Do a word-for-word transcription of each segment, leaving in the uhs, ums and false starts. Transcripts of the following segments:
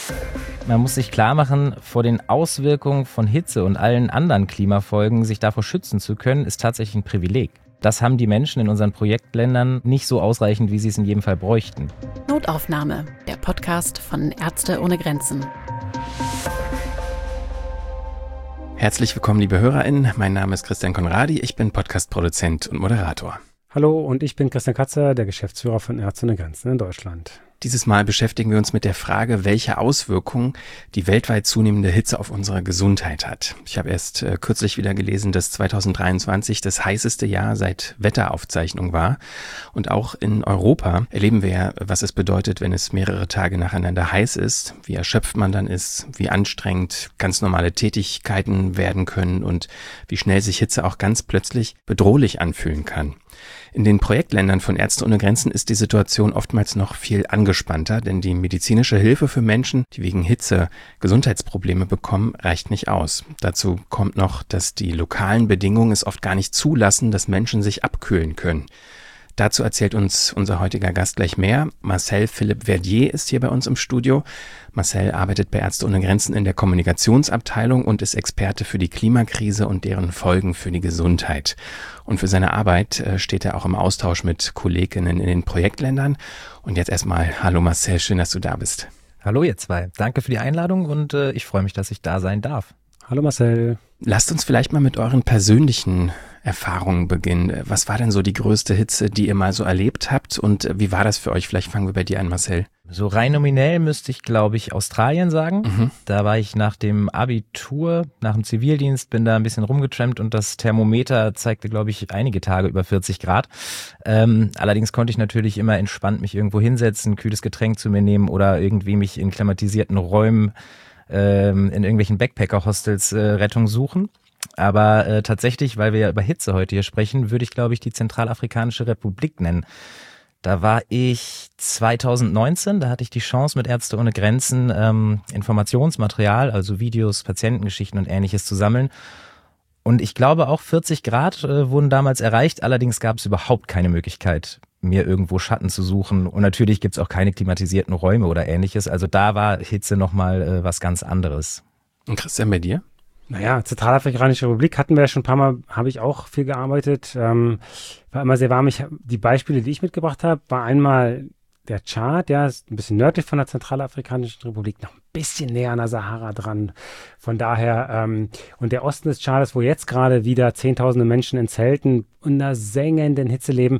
Man muss sich klar machen, vor den Auswirkungen von Hitze und allen anderen Klimafolgen sich davor schützen zu können, ist tatsächlich ein Privileg. Das haben die Menschen in unseren Projektländern nicht so ausreichend, wie sie es in jedem Fall bräuchten. Notaufnahme, der Podcast von Ärzte ohne Grenzen. Herzlich willkommen, liebe HörerInnen. Mein Name ist Christian Conradi, ich bin Podcast-Produzent und Moderator. Hallo, und ich bin Christian Katzer, der Geschäftsführer von Ärzte ohne Grenzen in Deutschland. Dieses Mal beschäftigen wir uns mit der Frage, welche Auswirkungen die weltweit zunehmende Hitze auf unsere Gesundheit hat. Ich habe erst äh, kürzlich wieder gelesen, dass zwanzig dreiundzwanzig das heißeste Jahr seit Wetteraufzeichnung war. Und auch in Europa erleben wir ja, was es bedeutet, wenn es mehrere Tage nacheinander heiß ist, wie erschöpft man dann ist, wie anstrengend ganz normale Tätigkeiten werden können und wie schnell sich Hitze auch ganz plötzlich bedrohlich anfühlen kann. In den Projektländern von Ärzte ohne Grenzen ist die Situation oftmals noch viel angespannter, denn die medizinische Hilfe für Menschen, die wegen Hitze Gesundheitsprobleme bekommen, reicht nicht aus. Dazu kommt noch, dass die lokalen Bedingungen es oft gar nicht zulassen, dass Menschen sich abkühlen können. Dazu erzählt uns unser heutiger Gast gleich mehr. Marcel Philipp Verdier ist hier bei uns im Studio. Marcel arbeitet bei Ärzte ohne Grenzen in der Kommunikationsabteilung und ist Experte für die Klimakrise und deren Folgen für die Gesundheit. Und für seine Arbeit steht er auch im Austausch mit Kolleginnen in den Projektländern. Und jetzt erstmal, hallo Marcel, schön, dass du da bist. Hallo ihr zwei, danke für die Einladung und äh, ich freue mich, dass ich da sein darf. Hallo Marcel. Lasst uns vielleicht mal mit euren persönlichen Erfahrungen beginnen. Was war denn so die größte Hitze, die ihr mal so erlebt habt und wie war das für euch? Vielleicht fangen wir bei dir an, Marcel. So rein nominell müsste ich, glaube ich, Australien sagen. Mhm. Da war ich nach dem Abitur, nach dem Zivildienst, bin da ein bisschen rumgetrampt und das Thermometer zeigte, glaube ich, einige Tage über vierzig Grad. Ähm, allerdings konnte ich natürlich immer entspannt mich irgendwo hinsetzen, kühles Getränk zu mir nehmen oder irgendwie mich in klimatisierten Räumen ähm, in irgendwelchen Backpacker-Hostels äh, Rettung suchen. Aber äh, tatsächlich, weil wir ja über Hitze heute hier sprechen, würde ich, glaube ich, die Zentralafrikanische Republik nennen. Da war ich zwanzig neunzehn, da hatte ich die Chance, mit Ärzte ohne Grenzen ähm, Informationsmaterial, also Videos, Patientengeschichten und Ähnliches zu sammeln. Und ich glaube auch vierzig Grad äh, wurden damals erreicht, allerdings gab es überhaupt keine Möglichkeit, mir irgendwo Schatten zu suchen. Und natürlich gibt es auch keine klimatisierten Räume oder Ähnliches. Also da war Hitze nochmal äh, was ganz anderes. Und Christian, bei dir? Naja, Zentralafrikanische Republik hatten wir ja schon ein paar Mal, habe ich auch viel gearbeitet. Ähm, war immer sehr warm. Ich, die Beispiele, die ich mitgebracht habe, war einmal der Tschad, der ist ein bisschen nördlich von der Zentralafrikanischen Republik, noch ein bisschen näher an der Sahara dran. Von daher, ähm, und der Osten des Tschades, wo jetzt gerade wieder Zehntausende Menschen in Zelten unter sengenden Hitze leben,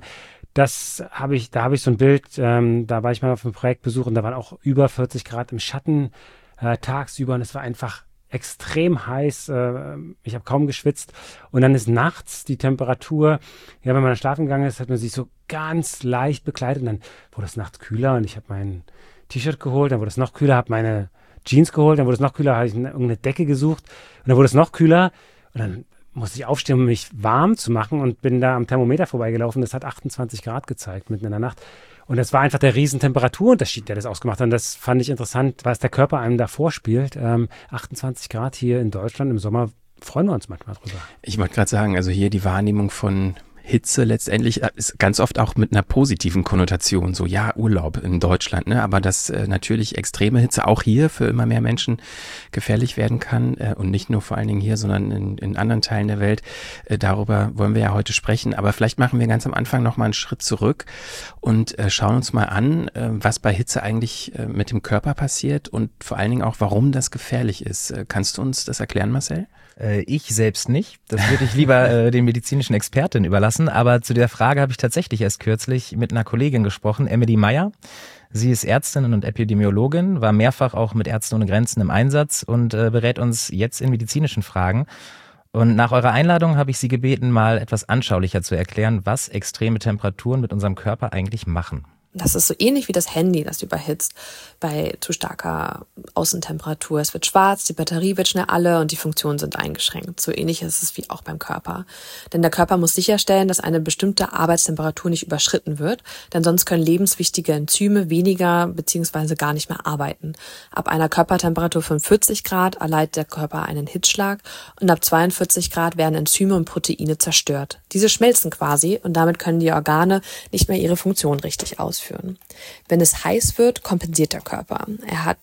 das habe ich, da habe ich so ein Bild, ähm, da war ich mal auf einem Projektbesuch und da waren auch über vierzig Grad im Schatten äh, tagsüber und es war einfach extrem heiß, äh, ich habe kaum geschwitzt und dann ist nachts die Temperatur, ja, wenn man dann schlafen gegangen ist, hat man sich so ganz leicht bekleidet und dann wurde es nachts kühler und ich habe mein T-Shirt geholt, dann wurde es noch kühler, habe meine Jeans geholt, dann wurde es noch kühler, habe ich eine, irgendeine Decke gesucht und dann wurde es noch kühler und dann musste ich aufstehen, um mich warm zu machen und bin da am Thermometer vorbeigelaufen, das hat achtundzwanzig Grad gezeigt mitten in der Nacht. Und das war einfach der riesen Temperaturunterschied, der das ausgemacht hat. Und das fand ich interessant, was der Körper einem da vorspielt. Ähm, achtundzwanzig Grad hier in Deutschland im Sommer, freuen wir uns manchmal drüber. Ich wollte gerade sagen, also hier die Wahrnehmung von Hitze letztendlich ist ganz oft auch mit einer positiven Konnotation, so ja, Urlaub in Deutschland, ne? Aber dass äh, natürlich extreme Hitze auch hier für immer mehr Menschen gefährlich werden kann äh, und nicht nur vor allen Dingen hier, sondern in, in anderen Teilen der Welt. Äh, darüber wollen wir ja heute sprechen, aber vielleicht machen wir ganz am Anfang nochmal einen Schritt zurück und äh, schauen uns mal an, äh, was bei Hitze eigentlich äh, mit dem Körper passiert und vor allen Dingen auch, warum das gefährlich ist. Äh, kannst du uns das erklären, Marcel? Ich selbst nicht. Das würde ich lieber äh, den medizinischen Experten überlassen. Aber zu der Frage habe ich tatsächlich erst kürzlich mit einer Kollegin gesprochen, Emily Meyer. Sie ist Ärztin und Epidemiologin, war mehrfach auch mit Ärzte ohne Grenzen im Einsatz und äh, berät uns jetzt in medizinischen Fragen. Und nach eurer Einladung habe ich Sie gebeten, mal etwas anschaulicher zu erklären, was extreme Temperaturen mit unserem Körper eigentlich machen. Das ist so ähnlich wie das Handy, das überhitzt bei zu starker Außentemperatur. Es wird schwarz, die Batterie wird schnell alle und die Funktionen sind eingeschränkt. So ähnlich ist es wie auch beim Körper. Denn der Körper muss sicherstellen, dass eine bestimmte Arbeitstemperatur nicht überschritten wird, denn sonst können lebenswichtige Enzyme weniger bzw. gar nicht mehr arbeiten. Ab einer Körpertemperatur von vierzig Grad erleidet der Körper einen Hitzschlag und ab zweiundvierzig Grad werden Enzyme und Proteine zerstört. Diese schmelzen quasi und damit können die Organe nicht mehr ihre Funktion richtig ausführen. Wenn es heiß wird, kompensiert der Körper. Er hat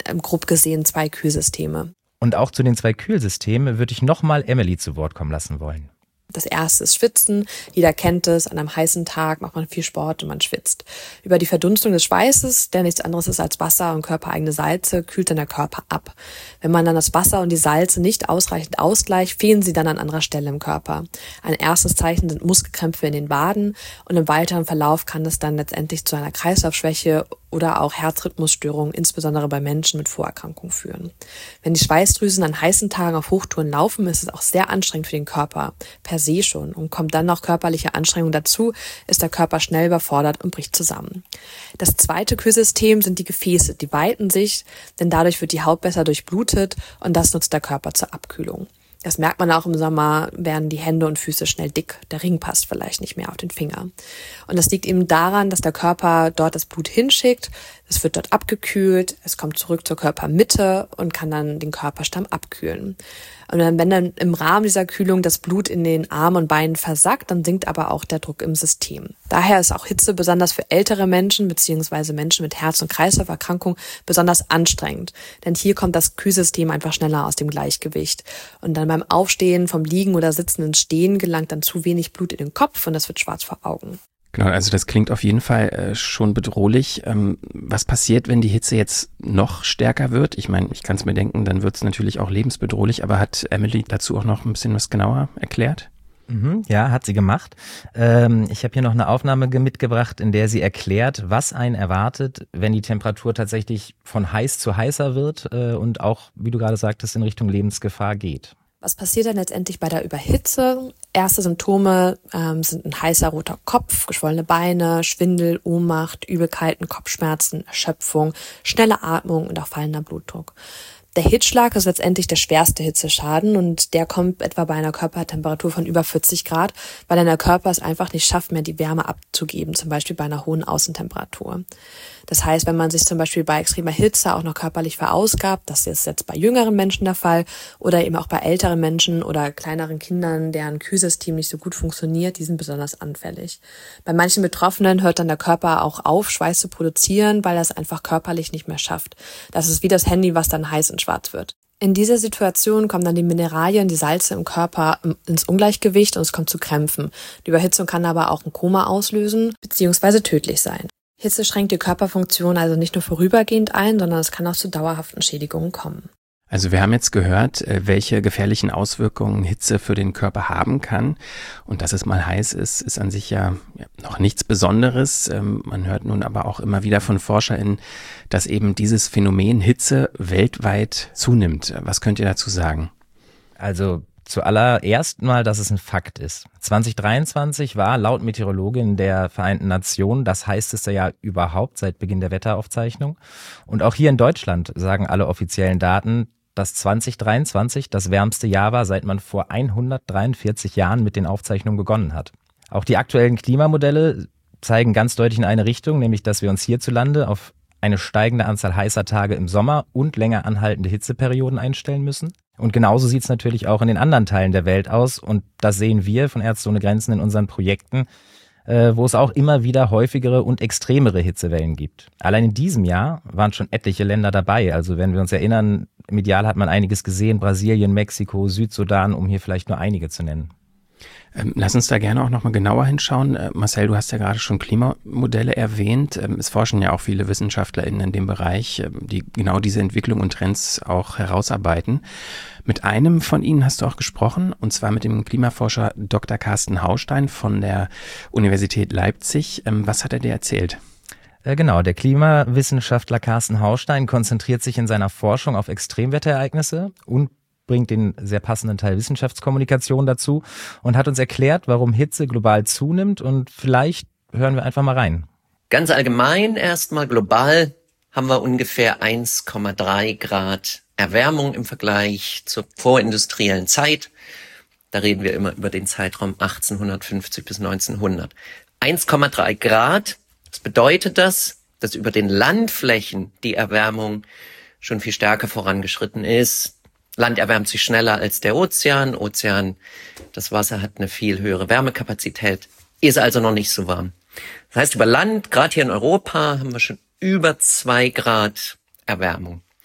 grob gesehen zwei Kühlsysteme. Und auch zu den zwei Kühlsystemen würde ich nochmal Emily zu Wort kommen lassen wollen. Das erste ist Schwitzen. Jeder kennt es. An einem heißen Tag macht man viel Sport und man schwitzt. Über die Verdunstung des Schweißes, der nichts anderes ist als Wasser und körpereigene Salze, kühlt dann der Körper ab. Wenn man dann das Wasser und die Salze nicht ausreichend ausgleicht, fehlen sie dann an anderer Stelle im Körper. Ein erstes Zeichen sind Muskelkrämpfe in den Waden und im weiteren Verlauf kann es dann letztendlich zu einer Kreislaufschwäche oder auch Herzrhythmusstörungen, insbesondere bei Menschen mit Vorerkrankungen, führen. Wenn die Schweißdrüsen an heißen Tagen auf Hochtouren laufen, ist es auch sehr anstrengend für den Körper, per se schon. Und kommt dann noch körperliche Anstrengung dazu, ist der Körper schnell überfordert und bricht zusammen. Das zweite Kühlsystem sind die Gefäße. Die weiten sich, denn dadurch wird die Haut besser durchblutet und das nutzt der Körper zur Abkühlung. Das merkt man auch im Sommer, werden die Hände und Füße schnell dick. Der Ring passt vielleicht nicht mehr auf den Finger. Und das liegt eben daran, dass der Körper dort das Blut hinschickt. Es wird dort abgekühlt, es kommt zurück zur Körpermitte und kann dann den Körperstamm abkühlen. Und wenn dann im Rahmen dieser Kühlung das Blut in den Armen und Beinen versackt, dann sinkt aber auch der Druck im System. Daher ist auch Hitze besonders für ältere Menschen bzw. Menschen mit Herz- und Kreislauferkrankungen besonders anstrengend. Denn hier kommt das Kühlsystem einfach schneller aus dem Gleichgewicht. Und dann beim Aufstehen vom Liegen oder Sitzen ins Stehen gelangt dann zu wenig Blut in den Kopf und das wird schwarz vor Augen. Genau, also das klingt auf jeden Fall äh, schon bedrohlich. Ähm, was passiert, wenn die Hitze jetzt noch stärker wird? Ich meine, ich kann es mir denken, dann wird es natürlich auch lebensbedrohlich, aber hat Emily dazu auch noch ein bisschen was genauer erklärt? Mhm, ja, hat sie gemacht. Ähm, ich habe hier noch eine Aufnahme mitgebracht, in der sie erklärt, was einen erwartet, wenn die Temperatur tatsächlich von heiß zu heißer wird äh, und auch, wie du gerade sagtest, in Richtung Lebensgefahr geht. Was passiert dann letztendlich bei der Überhitze? Erste Symptome ähm, sind ein heißer roter Kopf, geschwollene Beine, Schwindel, Ohnmacht, Übelkeiten, Kopfschmerzen, Erschöpfung, schnelle Atmung und auch fallender Blutdruck. Der Hitzschlag ist letztendlich der schwerste Hitzeschaden und der kommt etwa bei einer Körpertemperatur von über vierzig Grad, weil dann der Körper es einfach nicht schafft, mehr die Wärme abzugeben, zum Beispiel bei einer hohen Außentemperatur. Das heißt, wenn man sich zum Beispiel bei extremer Hitze auch noch körperlich verausgabt, das ist jetzt bei jüngeren Menschen der Fall oder eben auch bei älteren Menschen oder kleineren Kindern, deren Kühlsystem nicht so gut funktioniert, die sind besonders anfällig. Bei manchen Betroffenen hört dann der Körper auch auf, Schweiß zu produzieren, weil er es einfach körperlich nicht mehr schafft. Das ist wie das Handy, was dann heiß und schwarz wird. In dieser Situation kommen dann die Mineralien, die Salze im Körper ins Ungleichgewicht und es kommt zu Krämpfen. Die Überhitzung kann aber auch ein Koma auslösen bzw. tödlich sein. Hitze schränkt die Körperfunktion also nicht nur vorübergehend ein, sondern es kann auch zu dauerhaften Schädigungen kommen. Also wir haben jetzt gehört, welche gefährlichen Auswirkungen Hitze für den Körper haben kann. Und dass es mal heiß ist, ist an sich ja noch nichts Besonderes. Man hört nun aber auch immer wieder von ForscherInnen, dass eben dieses Phänomen Hitze weltweit zunimmt. Was könnt ihr dazu sagen? Also zuallererst mal, dass es ein Fakt ist. zwanzig dreiundzwanzig war laut Meteorologin der Vereinten Nationen das heißeste Jahr überhaupt seit Beginn der Wetteraufzeichnung. Und auch hier in Deutschland sagen alle offiziellen Daten, dass zwanzig dreiundzwanzig das wärmste Jahr war, seit man vor hundertdreiundvierzig Jahren mit den Aufzeichnungen begonnen hat. Auch die aktuellen Klimamodelle zeigen ganz deutlich in eine Richtung, nämlich dass wir uns hierzulande auf eine steigende Anzahl heißer Tage im Sommer und länger anhaltende Hitzeperioden einstellen müssen. Und genauso sieht es natürlich auch in den anderen Teilen der Welt aus. Und das sehen wir von Ärzte ohne Grenzen in unseren Projekten, äh, wo es auch immer wieder häufigere und extremere Hitzewellen gibt. Allein in diesem Jahr waren schon etliche Länder dabei. Also wenn wir uns erinnern, medial hat man einiges gesehen, Brasilien, Mexiko, Südsudan, um hier vielleicht nur einige zu nennen. Ähm, lass uns da gerne auch nochmal genauer hinschauen. Äh, Marcel, du hast ja gerade schon Klimamodelle erwähnt. Ähm, es forschen ja auch viele WissenschaftlerInnen in dem Bereich, äh, die genau diese Entwicklung und Trends auch herausarbeiten. Mit einem von ihnen hast du auch gesprochen, und zwar mit dem Klimaforscher Doktor Carsten Haustein von der Universität Leipzig. Ähm, was hat er dir erzählt? Genau, der Klimawissenschaftler Carsten Haustein konzentriert sich in seiner Forschung auf Extremwetterereignisse und bringt den sehr passenden Teil Wissenschaftskommunikation dazu und hat uns erklärt, warum Hitze global zunimmt, und vielleicht hören wir einfach mal rein. Ganz allgemein erstmal global haben wir ungefähr eins Komma drei Grad Erwärmung im Vergleich zur vorindustriellen Zeit. Da reden wir immer über den Zeitraum achtzehnhundertfünfzig bis neunzehnhundert. eins Komma drei Grad, was bedeutet das? Dass über den Landflächen die Erwärmung schon viel stärker vorangeschritten ist. Land erwärmt sich schneller als der Ozean. Ozean, das Wasser hat eine viel höhere Wärmekapazität, ist also noch nicht so warm. Das heißt, über Land, gerade hier in Europa, haben wir schon über zwei Grad Erwärmung.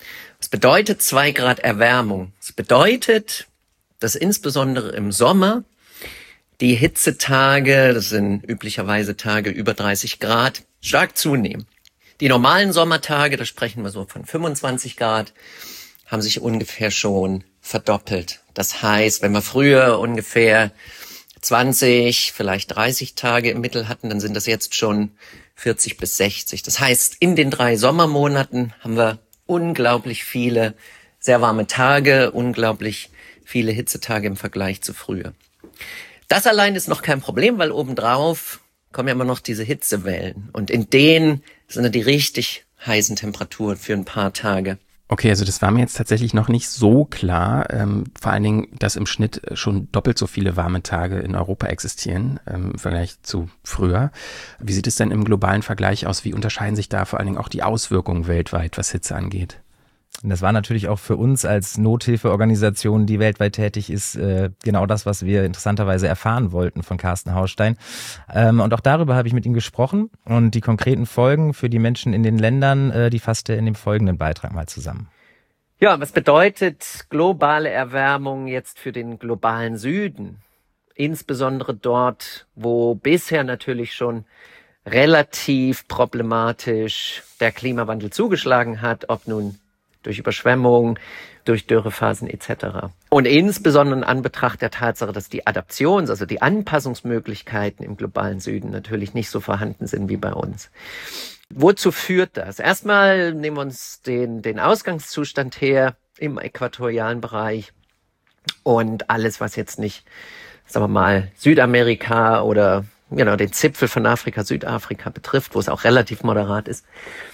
Was bedeutet zwei Grad Erwärmung? Es bedeutet, dass insbesondere im Sommer die Hitzetage, das sind üblicherweise Tage über dreißig Grad, stark zunehmen. Die normalen Sommertage, da sprechen wir so von fünfundzwanzig Grad, haben sich ungefähr schon verdoppelt. Das heißt, wenn wir früher ungefähr zwanzig, vielleicht dreißig Tage im Mittel hatten, dann sind das jetzt schon vierzig bis sechzig. Das heißt, in den drei Sommermonaten haben wir unglaublich viele sehr warme Tage, unglaublich viele Hitzetage im Vergleich zu früher. Das allein ist noch kein Problem, weil obendrauf kommen ja immer noch diese Hitzewellen. Und in denen sind dann die richtig heißen Temperaturen für ein paar Tage. Okay, also das war mir jetzt tatsächlich noch nicht so klar. Ähm, vor allen Dingen, dass im Schnitt schon doppelt so viele warme Tage in Europa existieren ähm, im Vergleich zu früher. Wie sieht es denn im globalen Vergleich aus? Wie unterscheiden sich da vor allen Dingen auch die Auswirkungen weltweit, was Hitze angeht? Und das war natürlich auch für uns als Nothilfeorganisation, die weltweit tätig ist, äh, genau das, was wir interessanterweise erfahren wollten von Carsten Hausstein. Ähm, und auch darüber habe ich mit ihm gesprochen und die konkreten Folgen für die Menschen in den Ländern, äh, die fasst er in dem folgenden Beitrag mal zusammen. Ja, was bedeutet globale Erwärmung jetzt für den globalen Süden? Insbesondere dort, wo bisher natürlich schon relativ problematisch der Klimawandel zugeschlagen hat, ob nun durch Überschwemmungen, durch Dürrephasen et cetera. Und insbesondere in Anbetracht der Tatsache, dass die Adaptions-, also die Anpassungsmöglichkeiten im globalen Süden natürlich nicht so vorhanden sind wie bei uns. Wozu führt das? Erstmal nehmen wir uns den, den Ausgangszustand her im äquatorialen Bereich und alles, was jetzt nicht, sagen wir mal, Südamerika oder genau, den Zipfel von Afrika, Südafrika betrifft, wo es auch relativ moderat ist.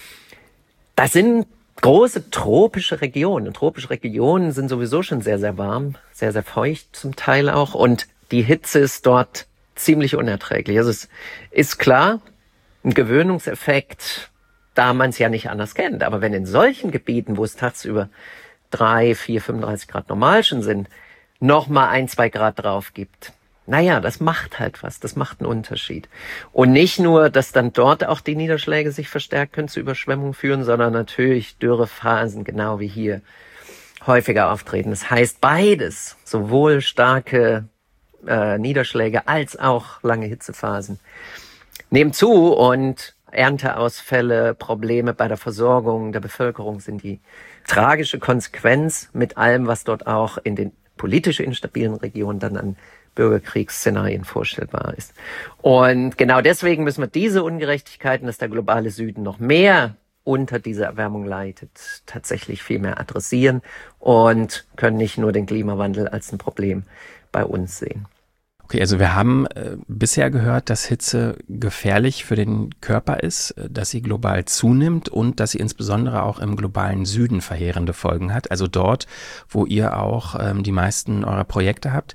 Das sind große tropische Regionen. Und tropische Regionen sind sowieso schon sehr, sehr warm, sehr, sehr feucht zum Teil auch. Und die Hitze ist dort ziemlich unerträglich. Also es ist klar, ein Gewöhnungseffekt, da man es ja nicht anders kennt. Aber wenn in solchen Gebieten, wo es tagsüber drei, vier, fünfunddreißig Grad normal schon sind, noch mal ein, zwei Grad drauf gibt, naja, das macht halt was, das macht einen Unterschied. Und nicht nur, dass dann dort auch die Niederschläge sich verstärkt können, zu Überschwemmungen führen, sondern natürlich Dürrephasen, genau wie hier, häufiger auftreten. Das heißt, beides, sowohl starke äh, Niederschläge als auch lange Hitzephasen, nehmen zu und Ernteausfälle, Probleme bei der Versorgung der Bevölkerung sind die tragische Konsequenz mit allem, was dort auch in den politisch instabilen Regionen dann an Bürgerkriegsszenarien vorstellbar ist. Und genau deswegen müssen wir diese Ungerechtigkeiten, dass der globale Süden noch mehr unter dieser Erwärmung leidet, tatsächlich viel mehr adressieren und können nicht nur den Klimawandel als ein Problem bei uns sehen. Okay, also wir haben äh, bisher gehört, dass Hitze gefährlich für den Körper ist, äh, dass sie global zunimmt und dass sie insbesondere auch im globalen Süden verheerende Folgen hat. Also dort, wo ihr auch ähm, die meisten eurer Projekte habt.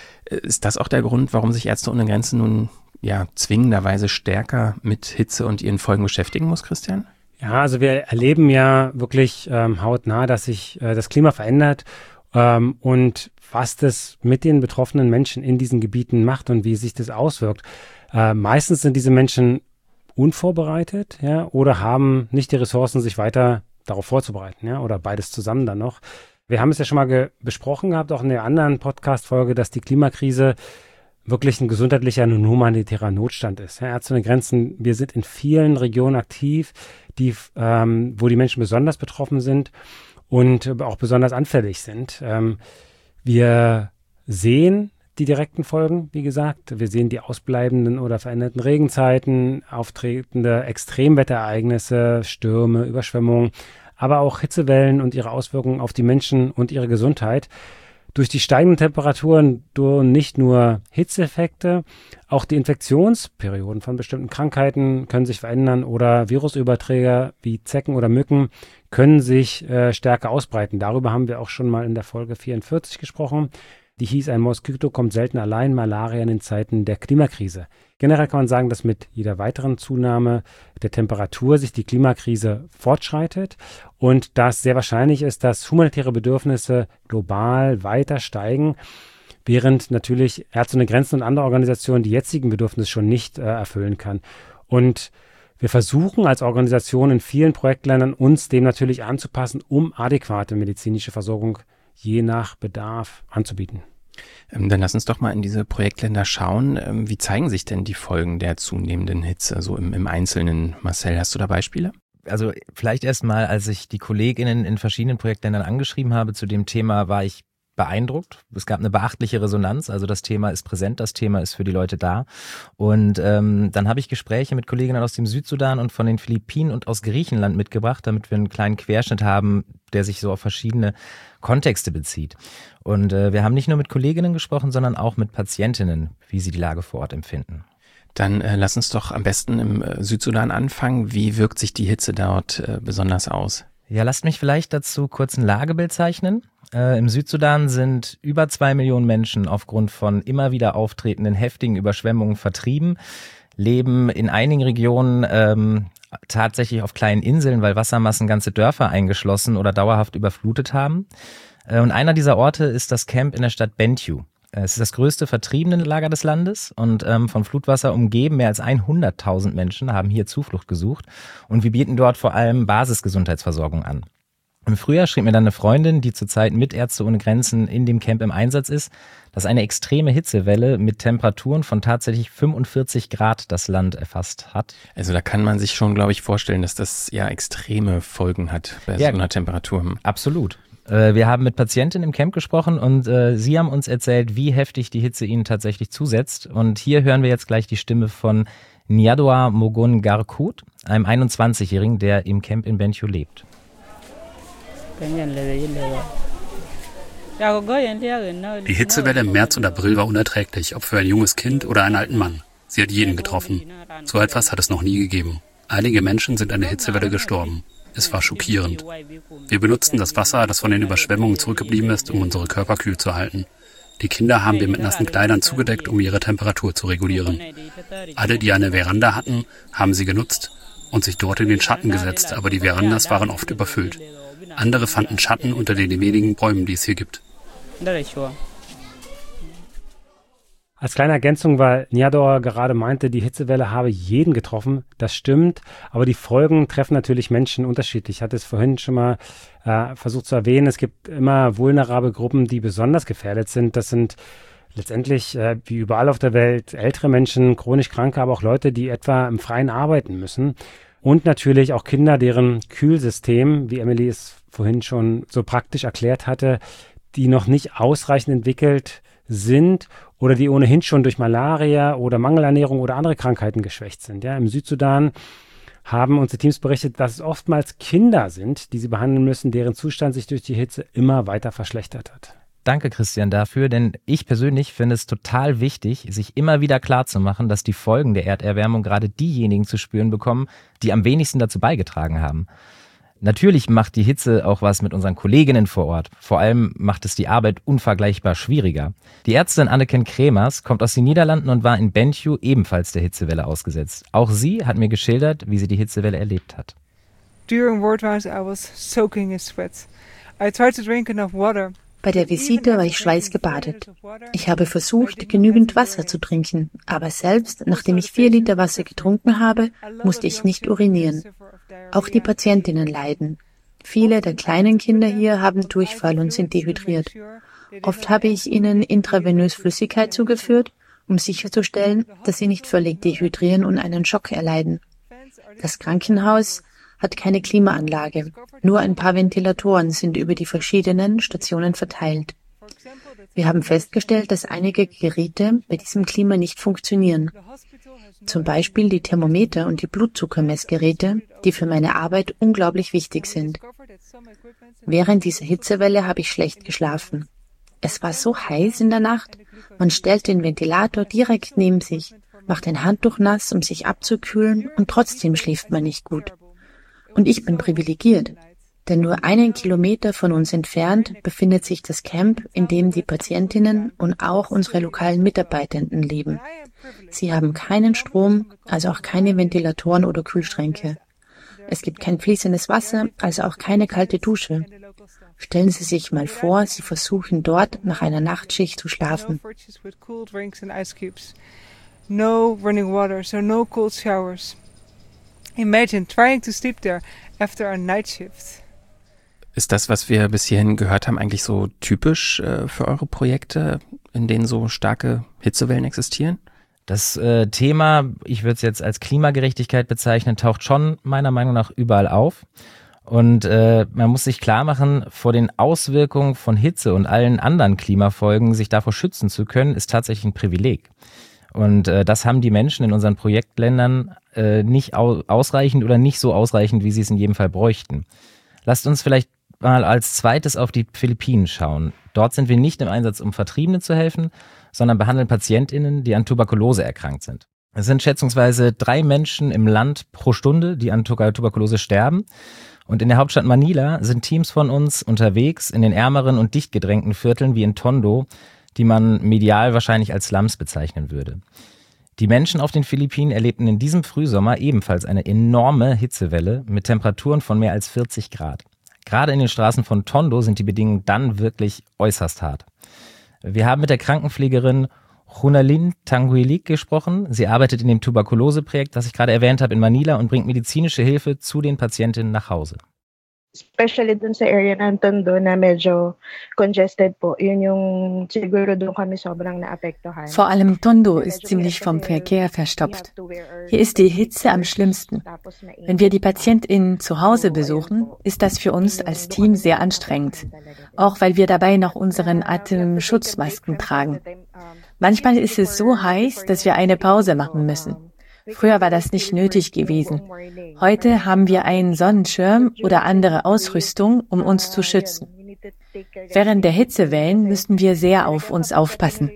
Ist das auch der Grund, warum sich Ärzte ohne Grenzen nun ja zwingenderweise stärker mit Hitze und ihren Folgen beschäftigen muss, Christian? Ja, also wir erleben ja wirklich ähm, hautnah, dass sich äh, das Klima verändert ähm, und was das mit den betroffenen Menschen in diesen Gebieten macht und wie sich das auswirkt. Äh, meistens sind diese Menschen unvorbereitet, ja, oder haben nicht die Ressourcen, sich weiter darauf vorzubereiten, ja, oder beides zusammen dann noch. Wir haben es ja schon mal ge- besprochen gehabt, auch in der anderen Podcast-Folge, dass die Klimakrise wirklich ein gesundheitlicher und humanitärer Notstand ist. Ja, Ärzte ohne Grenzen, wir sind in vielen Regionen aktiv, die, ähm, wo die Menschen besonders betroffen sind und auch besonders anfällig sind. Ähm, wir sehen die direkten Folgen, wie gesagt. Wir sehen die ausbleibenden oder veränderten Regenzeiten, auftretende Extremwetterereignisse, Stürme, Überschwemmungen, aber auch Hitzewellen und ihre Auswirkungen auf die Menschen und ihre Gesundheit. Durch die steigenden Temperaturen drohen nicht nur Hitzeeffekte, auch die Infektionsperioden von bestimmten Krankheiten können sich verändern oder Virusüberträger wie Zecken oder Mücken können sich äh, stärker ausbreiten. Darüber haben wir auch schon mal in der Folge vierundvierzig gesprochen. Die hieß, ein Moskito kommt selten allein, Malaria in den Zeiten der Klimakrise. Generell kann man sagen, dass mit jeder weiteren Zunahme der Temperatur sich die Klimakrise fortschreitet und dass sehr wahrscheinlich ist, dass humanitäre Bedürfnisse global weiter steigen, während natürlich Ärzte ohne Grenzen und andere Organisationen die jetzigen Bedürfnisse schon nicht äh, erfüllen kann. Und Wir versuchen als Organisation in vielen Projektländern uns dem natürlich anzupassen, um adäquate medizinische Versorgung je nach Bedarf anzubieten. Dann lass uns doch mal in diese Projektländer schauen. Wie zeigen sich denn die Folgen der zunehmenden Hitze so im, im Einzelnen? Marcel, hast du da Beispiele? Also vielleicht erst mal, als ich die KollegInnen in verschiedenen Projektländern angeschrieben habe zu dem Thema, war ich beeindruckt. Es gab eine beachtliche Resonanz, also das Thema ist präsent, das Thema ist für die Leute da. Und ähm, dann habe ich Gespräche mit Kolleginnen aus dem Südsudan und von den Philippinen und aus Griechenland mitgebracht, damit wir einen kleinen Querschnitt haben, der sich so auf verschiedene Kontexte bezieht. Und äh, wir haben nicht nur mit Kolleginnen gesprochen, sondern auch mit Patientinnen, wie sie die Lage vor Ort empfinden. Dann äh, lass uns doch am besten im äh, Südsudan anfangen. Wie wirkt sich die Hitze dort äh, besonders aus? Ja, lasst mich vielleicht dazu kurz ein Lagebild zeichnen. Äh, Im Südsudan sind über zwei Millionen Menschen aufgrund von immer wieder auftretenden heftigen Überschwemmungen vertrieben, leben in einigen Regionen ähm, tatsächlich auf kleinen Inseln, weil Wassermassen ganze Dörfer eingeschlossen oder dauerhaft überflutet haben. Äh, und einer dieser Orte ist das Camp in der Stadt Bentiu. Es ist das größte Vertriebenenlager des Landes und ähm, von Flutwasser umgeben. Mehr als hunderttausend Menschen haben hier Zuflucht gesucht und wir bieten dort vor allem Basisgesundheitsversorgung an. Im Frühjahr schrieb mir dann eine Freundin, die zurzeit mit Ärzte ohne Grenzen in dem Camp im Einsatz ist, dass eine extreme Hitzewelle mit Temperaturen von tatsächlich fünfundvierzig Grad das Land erfasst hat. Also da kann man sich schon, glaube ich, vorstellen, dass das ja extreme Folgen hat bei ja, so einer Temperatur. Absolut. Wir haben mit Patientinnen im Camp gesprochen und äh, sie haben uns erzählt, wie heftig die Hitze ihnen tatsächlich zusetzt. Und hier hören wir jetzt gleich die Stimme von Nyadwa Mogon Garkut, einem einundzwanzigjährigen, der im Camp in Bentiu lebt. Die Hitzewelle im März und April war unerträglich, ob für ein junges Kind oder einen alten Mann. Sie hat jeden getroffen. So etwas hat es noch nie gegeben. Einige Menschen sind an der Hitzewelle gestorben. Es war schockierend. Wir benutzten das Wasser, das von den Überschwemmungen zurückgeblieben ist, um unsere Körper kühl zu halten. Die Kinder haben wir mit nassen Kleidern zugedeckt, um ihre Temperatur zu regulieren. Alle, die eine Veranda hatten, haben sie genutzt und sich dort in den Schatten gesetzt, aber die Verandas waren oft überfüllt. Andere fanden Schatten unter den wenigen Bäumen, die es hier gibt. Als kleine Ergänzung, weil Nyadwa gerade meinte, die Hitzewelle habe jeden getroffen. Das stimmt, aber die Folgen treffen natürlich Menschen unterschiedlich. Ich hatte es vorhin schon mal äh, versucht zu erwähnen. Es gibt immer vulnerable Gruppen, die besonders gefährdet sind. Das sind letztendlich, äh, wie überall auf der Welt, ältere Menschen, chronisch Kranke, aber auch Leute, die etwa im Freien arbeiten müssen. Und natürlich auch Kinder, deren Kühlsystem, wie Emily es vorhin schon so praktisch erklärt hatte, die noch nicht ausreichend entwickelt sind oder die ohnehin schon durch Malaria oder Mangelernährung oder andere Krankheiten geschwächt sind. Ja, im Südsudan haben unsere Teams berichtet, dass es oftmals Kinder sind, die sie behandeln müssen, deren Zustand sich durch die Hitze immer weiter verschlechtert hat. Danke, Christian, dafür, denn ich persönlich finde es total wichtig, sich immer wieder klarzumachen, dass die Folgen der Erderwärmung gerade diejenigen zu spüren bekommen, die am wenigsten dazu beigetragen haben. Natürlich macht die Hitze auch was mit unseren Kolleginnen vor Ort. Vor allem macht es die Arbeit unvergleichbar schwieriger. Die Ärztin Anneken Kremers kommt aus den Niederlanden und war in Bentiu ebenfalls der Hitzewelle ausgesetzt. Auch sie hat mir geschildert, wie sie die Hitzewelle erlebt hat. During wartime I was soaking in sweat. I tried to drink enough water. Bei der Visite war ich schweißgebadet. Ich habe versucht, genügend Wasser zu trinken, aber selbst nachdem ich vier Liter Wasser getrunken habe, musste ich nicht urinieren. Auch die Patientinnen leiden. Viele der kleinen Kinder hier haben Durchfall und sind dehydriert. Oft habe ich ihnen intravenös Flüssigkeit zugeführt, um sicherzustellen, dass sie nicht völlig dehydrieren und einen Schock erleiden. Das Krankenhaus hat keine Klimaanlage. Nur ein paar Ventilatoren sind über die verschiedenen Stationen verteilt. Wir haben festgestellt, dass einige Geräte bei diesem Klima nicht funktionieren. Zum Beispiel die Thermometer und die Blutzuckermessgeräte, die für meine Arbeit unglaublich wichtig sind. Während dieser Hitzewelle habe ich schlecht geschlafen. Es war so heiß in der Nacht, man stellt den Ventilator direkt neben sich, macht ein Handtuch nass, um sich abzukühlen, und trotzdem schläft man nicht gut. Und ich bin privilegiert, denn nur einen Kilometer von uns entfernt befindet sich das Camp, in dem die Patientinnen und auch unsere lokalen Mitarbeitenden leben. Sie haben keinen Strom, also auch keine Ventilatoren oder Kühlschränke. Es gibt kein fließendes Wasser, also auch keine kalte Dusche. Stellen Sie sich mal vor, Sie versuchen dort nach einer Nachtschicht zu schlafen. No running water, so no cold showers. Imagine trying to sleep there after a night shift. Ist das, was wir bis hierhin gehört haben, eigentlich so typisch äh, für eure Projekte, in denen so starke Hitzewellen existieren? Das äh, Thema, ich würde es jetzt als Klimagerechtigkeit bezeichnen, taucht schon meiner Meinung nach überall auf. Und äh, man muss sich klar machen, vor den Auswirkungen von Hitze und allen anderen Klimafolgen sich davor schützen zu können, ist tatsächlich ein Privileg. Und äh, das haben die Menschen in unseren Projektländern äh, nicht au- ausreichend oder nicht so ausreichend, wie sie es in jedem Fall bräuchten. Lasst uns vielleicht mal als zweites auf die Philippinen schauen. Dort sind wir nicht im Einsatz, um Vertriebenen zu helfen, sondern behandeln PatientInnen, die an Tuberkulose erkrankt sind. Es sind schätzungsweise drei Menschen im Land pro Stunde, die an Tuberkulose sterben. Und in der Hauptstadt Manila sind Teams von uns unterwegs in den ärmeren und dicht gedrängten Vierteln wie in Tondo, die man medial wahrscheinlich als Slums bezeichnen würde. Die Menschen auf den Philippinen erlebten in diesem Frühsommer ebenfalls eine enorme Hitzewelle mit Temperaturen von mehr als vierzig Grad. Gerade in den Straßen von Tondo sind die Bedingungen dann wirklich äußerst hart. Wir haben mit der Krankenpflegerin Junalyn Tanguilic gesprochen. Sie arbeitet in dem Tuberkulose-Projekt, das ich gerade erwähnt habe, in Manila und bringt medizinische Hilfe zu den Patientinnen nach Hause. Especially dun sa area ng Tondo na medyo congested po, yun yung siguro doon kami sobrang naapektuhan. Vor allem Tondo ist ziemlich vom Verkehr verstopft. Hier ist die Hitze am schlimmsten. Wenn wir die PatientInnen zu Hause besuchen, ist das für uns als Team sehr anstrengend. Auch weil wir dabei noch unseren Atemschutzmasken tragen. Manchmal ist es so heiß, dass wir eine Pause machen müssen. Früher war das nicht nötig gewesen. Heute haben wir einen Sonnenschirm oder andere Ausrüstung, um uns zu schützen. Während der Hitzewellen müssten wir sehr auf uns aufpassen.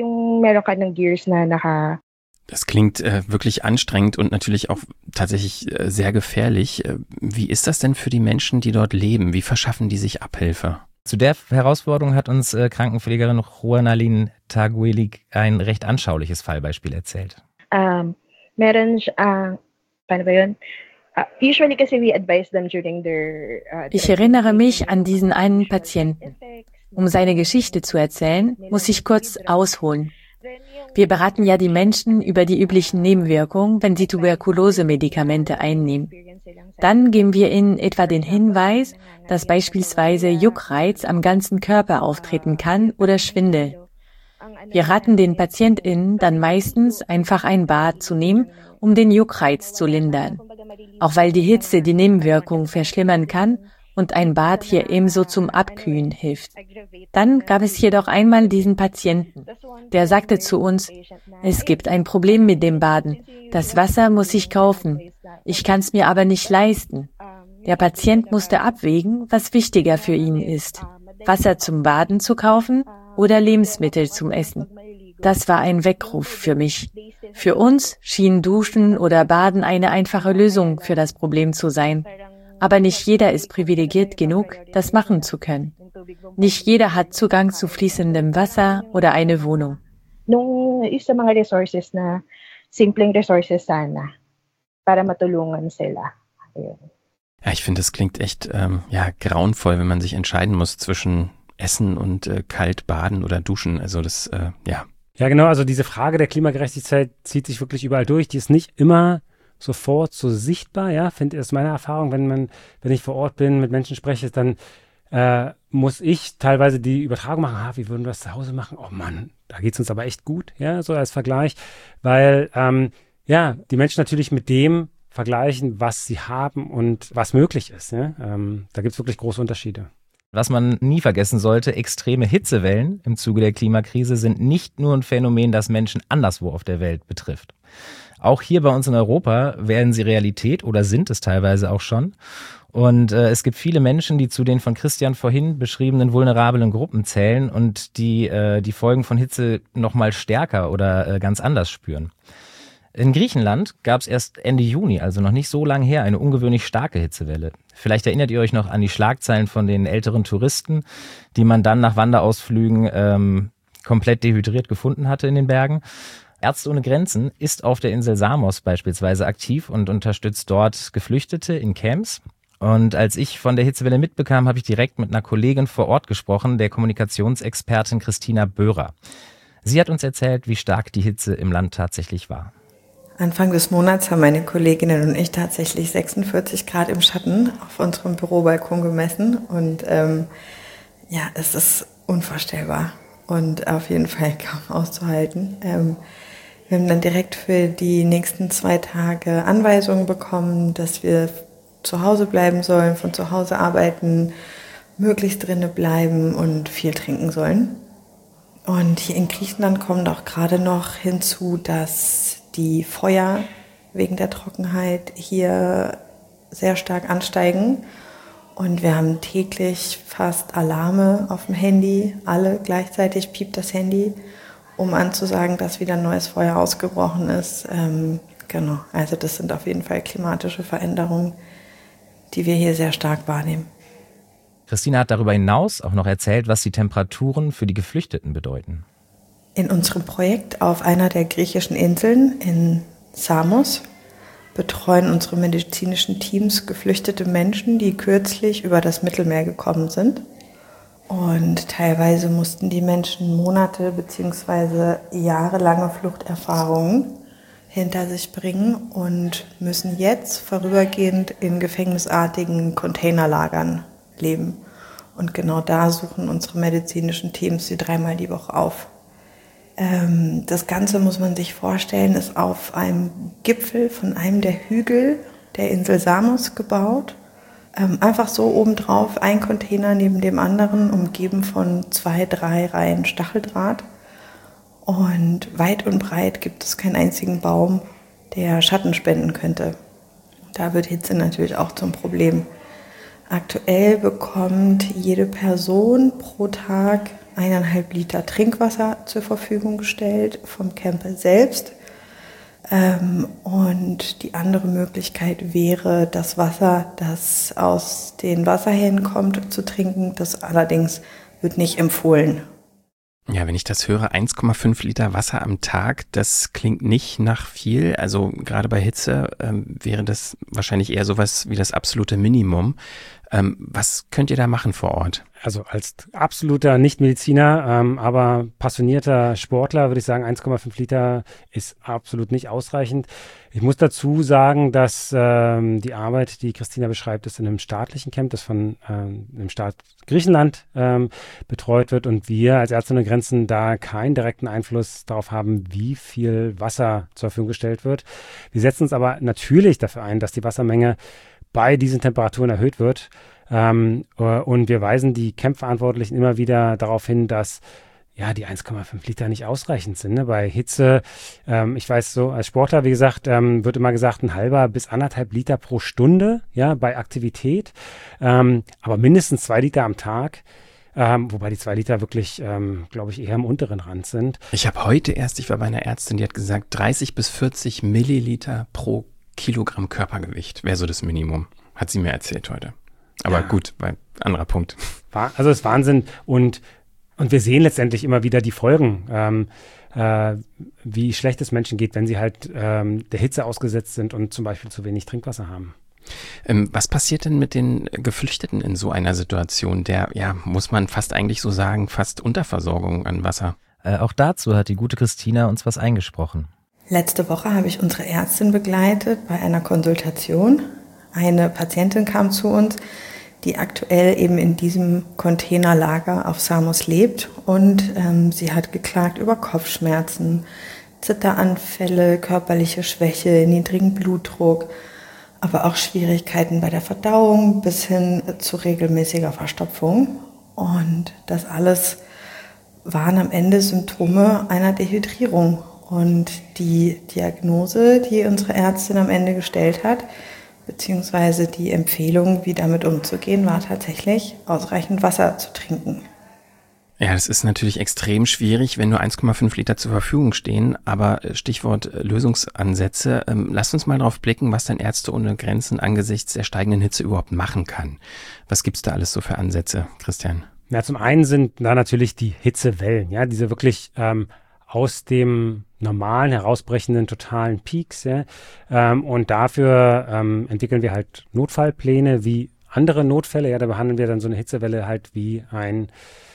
Das klingt äh, wirklich anstrengend und natürlich auch tatsächlich äh, sehr gefährlich. Äh, wie ist das denn für die Menschen, die dort leben? Wie verschaffen die sich Abhilfe? Zu der Herausforderung hat uns äh, Krankenpflegerin Junalyn Tanguilic ein recht anschauliches Fallbeispiel erzählt. Um, meron uh, paano ba yun? Uh, usually kasi we advise them during their uh, Ich erinnere mich an diesen einen Patienten. Um seine Geschichte zu erzählen, muss ich kurz ausholen. Wir beraten ja die Menschen über die üblichen Nebenwirkungen, wenn sie Tuberkulose-Medikamente einnehmen. Dann geben wir ihnen etwa den Hinweis, dass beispielsweise Juckreiz am ganzen Körper auftreten kann oder Schwindel. Wir raten den PatientInnen dann meistens, einfach ein Bad zu nehmen, um den Juckreiz zu lindern. Auch weil die Hitze die Nebenwirkungen verschlimmern kann und ein Bad hier ebenso zum Abkühlen hilft. Dann gab es jedoch einmal diesen Patienten, der sagte zu uns, es gibt ein Problem mit dem Baden. Das Wasser muss ich kaufen. Ich kann es mir aber nicht leisten. Der Patient musste abwägen, was wichtiger für ihn ist. Wasser zum Baden zu kaufen oder Lebensmittel zum Essen. Das war ein Weckruf für mich. Für uns schien Duschen oder Baden eine einfache Lösung für das Problem zu sein. Aber nicht jeder ist privilegiert genug, das machen zu können. Nicht jeder hat Zugang zu fließendem Wasser oder eine Wohnung. Nung isa mga resources na simpleng resources sana para matulungan sila. Ja, ich finde, das klingt echt ähm, ja grauenvoll, wenn man sich entscheiden muss zwischen Essen und äh, kalt baden oder duschen. Also das, äh, ja. Ja, genau. Also diese Frage der Klimagerechtigkeit zieht sich wirklich überall durch. Die ist nicht immer sofort so sichtbar, ja, finde ich, ist meine Erfahrung, wenn man, wenn ich vor Ort bin, mit Menschen spreche, dann äh, muss ich teilweise die Übertragung machen, ah, wie würden wir das zu Hause machen? Oh Mann, da geht's uns aber echt gut, ja, so als Vergleich, weil, ähm, ja, die Menschen natürlich mit dem vergleichen, was sie haben und was möglich ist, ja, ähm, da gibt's wirklich große Unterschiede. Was man nie vergessen sollte, extreme Hitzewellen im Zuge der Klimakrise sind nicht nur ein Phänomen, das Menschen anderswo auf der Welt betrifft. Auch hier bei uns in Europa werden sie Realität oder sind es teilweise auch schon. Und äh, es gibt viele Menschen, die zu den von Christian vorhin beschriebenen vulnerablen Gruppen zählen und die äh, die Folgen von Hitze noch mal stärker oder äh, ganz anders spüren. In Griechenland gab es erst Ende Juni, also noch nicht so lange her, eine ungewöhnlich starke Hitzewelle. Vielleicht erinnert ihr euch noch an die Schlagzeilen von den älteren Touristen, die man dann nach Wanderausflügen ähm, komplett dehydriert gefunden hatte in den Bergen. Ärzte ohne Grenzen ist auf der Insel Samos beispielsweise aktiv und unterstützt dort Geflüchtete in Camps. Und als ich von der Hitzewelle mitbekam, habe ich direkt mit einer Kollegin vor Ort gesprochen, der Kommunikationsexpertin Christina Böhrer. Sie hat uns erzählt, wie stark die Hitze im Land tatsächlich war. Anfang des Monats haben meine Kolleginnen und ich tatsächlich sechsundvierzig Grad im Schatten auf unserem Bürobalkon gemessen und ähm, ja, es ist unvorstellbar und auf jeden Fall kaum auszuhalten. Ähm, wir haben dann direkt für die nächsten zwei Tage Anweisungen bekommen, dass wir zu Hause bleiben sollen, von zu Hause arbeiten, möglichst drinnen bleiben und viel trinken sollen. Und hier in Griechenland kommt auch gerade noch hinzu, dass die Feuer wegen der Trockenheit hier sehr stark ansteigen. Und wir haben täglich fast Alarme auf dem Handy. Alle gleichzeitig piept das Handy, um anzusagen, dass wieder ein neues Feuer ausgebrochen ist. Ähm, genau, also das sind auf jeden Fall klimatische Veränderungen, die wir hier sehr stark wahrnehmen. Christina hat darüber hinaus auch noch erzählt, was die Temperaturen für die Geflüchteten bedeuten. In unserem Projekt auf einer der griechischen Inseln in Samos betreuen unsere medizinischen Teams geflüchtete Menschen, die kürzlich über das Mittelmeer gekommen sind. Und teilweise mussten die Menschen Monate bzw. jahrelange Fluchterfahrungen hinter sich bringen und müssen jetzt vorübergehend in gefängnisartigen Containerlagern leben. Und genau da suchen unsere medizinischen Teams sie dreimal die Woche auf. Ähm, das Ganze, muss man sich vorstellen, ist auf einem Gipfel von einem der Hügel der Insel Samos gebaut. Ähm, einfach so obendrauf, ein Container neben dem anderen, umgeben von zwei, drei Reihen Stacheldraht. Und weit und breit gibt es keinen einzigen Baum, der Schatten spenden könnte. Da wird Hitze natürlich auch zum Problem. Aktuell bekommt jede Person pro Tag eineinhalb Liter Trinkwasser zur Verfügung gestellt vom Camper selbst. Ähm, und die andere Möglichkeit wäre, das Wasser, das aus den Wasserhähnen kommt, zu trinken. Das allerdings wird nicht empfohlen. Ja, wenn ich das höre, eins Komma fünf Liter Wasser am Tag, das klingt nicht nach viel. Also gerade bei Hitze ähm, wäre das wahrscheinlich eher sowas wie das absolute Minimum. Ähm, was könnt ihr da machen vor Ort? Also als absoluter Nicht-Mediziner, ähm, aber passionierter Sportler würde ich sagen, eins Komma fünf Liter ist absolut nicht ausreichend. Ich muss dazu sagen, dass ähm, die Arbeit, die Christina beschreibt, ist in einem staatlichen Camp, das von ähm, dem Staat Griechenland ähm, betreut wird und wir als Ärzte ohne Grenzen da keinen direkten Einfluss darauf haben, wie viel Wasser zur Verfügung gestellt wird. Wir setzen uns aber natürlich dafür ein, dass die Wassermenge bei diesen Temperaturen erhöht wird. Ähm, und wir weisen die Campverantwortlichen immer wieder darauf hin, dass ja die eins Komma fünf Liter nicht ausreichend sind. Ne? Bei Hitze, ähm, ich weiß so, als Sportler, wie gesagt, ähm, wird immer gesagt, ein halber bis anderthalb Liter pro Stunde, ja, bei Aktivität. Ähm, aber mindestens zwei Liter am Tag. Ähm, wobei die zwei Liter wirklich, ähm, glaube ich, eher am unteren Rand sind. Ich habe heute erst, ich war bei einer Ärztin, die hat gesagt, dreißig bis vierzig Milliliter pro Kilogramm Körpergewicht wäre so das Minimum. Hat sie mir erzählt heute. Aber ja. Gut, ein anderer Punkt. Also es ist Wahnsinn. Und, und wir sehen letztendlich immer wieder die Folgen, ähm, äh, wie schlecht es Menschen geht, wenn sie halt ähm, der Hitze ausgesetzt sind und zum Beispiel zu wenig Trinkwasser haben. Ähm, was passiert denn mit den Geflüchteten in so einer Situation, der, ja, muss man fast eigentlich so sagen, fast Unterversorgung an Wasser? Äh, auch dazu hat die gute Christina uns was eingesprochen. Letzte Woche habe ich unsere Ärztin begleitet bei einer Konsultation. Eine Patientin kam zu uns, die aktuell eben in diesem Containerlager auf Samos lebt und ähm, sie hat geklagt über Kopfschmerzen, Zitteranfälle, körperliche Schwäche, niedrigen Blutdruck, aber auch Schwierigkeiten bei der Verdauung bis hin zu regelmäßiger Verstopfung. Und das alles waren am Ende Symptome einer Dehydrierung. Und die Diagnose, die unsere Ärztin am Ende gestellt hat, beziehungsweise die Empfehlung, wie damit umzugehen, war tatsächlich, ausreichend Wasser zu trinken. Ja, das ist natürlich extrem schwierig, wenn nur eins Komma fünf Liter zur Verfügung stehen. Aber Stichwort Lösungsansätze. Ähm, lasst uns mal drauf blicken, was denn Ärzte ohne Grenzen angesichts der steigenden Hitze überhaupt machen kann. Was gibt's da alles so für Ansätze, Christian? Ja, zum einen sind da natürlich die Hitzewellen, ja, diese wirklich ähm, aus dem normalen, herausbrechenden, totalen Peaks. Ja? Ähm, und dafür ähm, entwickeln wir halt Notfallpläne wie andere Notfälle. Ja, da behandeln wir dann so eine Hitzewelle halt wie ein